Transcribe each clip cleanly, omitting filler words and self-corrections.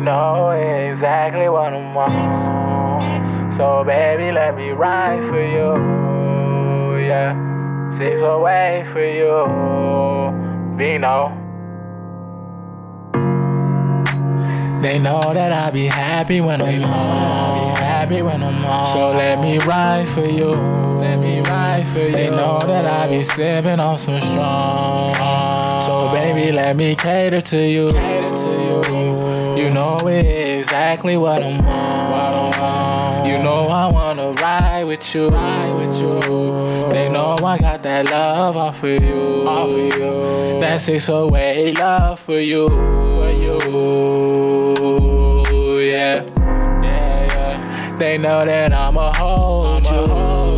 know exactly what I'm on. So baby, let me ride for you, yeah. 6 away for you, Vino. They know that I be happy when I'm home. So let me ride for you. They know that I be sipping on some strong. So baby, let me cater to you. You know exactly what I'm on. You know I wanna ride with you. They know I got that love off of you. That 608 love for you. Yeah. They know that I'ma hold you.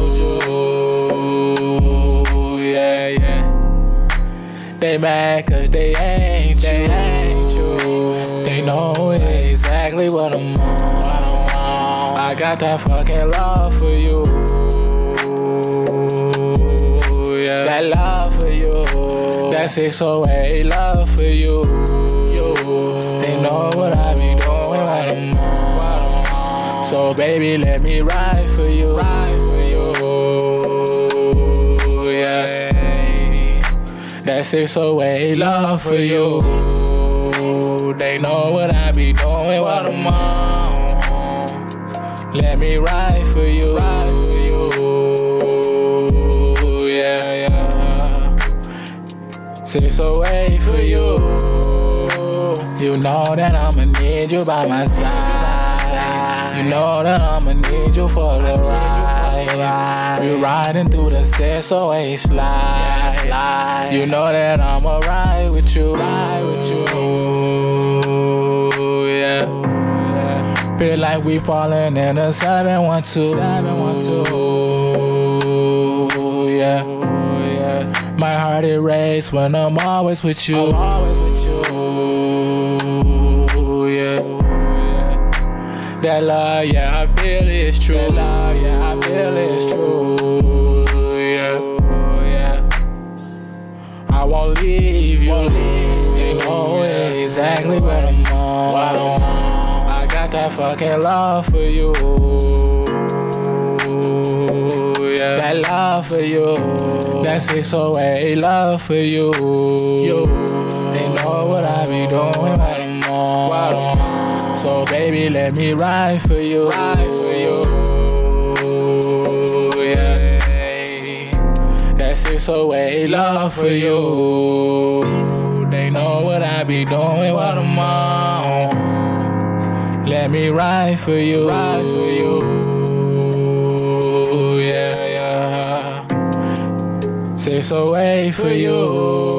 Yeah. They mad cause they ain't you. They know exactly what I'm on. I got that fucking love for you. Yeah. That love for you. That 608 love for you. They know what I be doing when I'm on. So baby, let me ride for you. Yeah. That 608 love for you. They know what I be doing when I'm on. Let me ride for you. Yeah. 608 for you. You know that I'ma need you by my side. You know that I'ma need you for the ride. We riding through the 608 slide. You know that I'ma ride with you. Yeah. Feel like we falling in a 712. Yeah. My heart it races when I'm always with you. Yeah. That love, yeah, I feel it's true. Yeah. I won't leave you. They know exactly what I'm on. I got that fucking love for you. Yeah. That love for you. That 608 love for you. They know what I be doing when I'm on. So baby, let me ride for you. Yeah. That 608 love for you. They know what I be doing when I'm on. Let me ride for you. Yeah. 608 for you.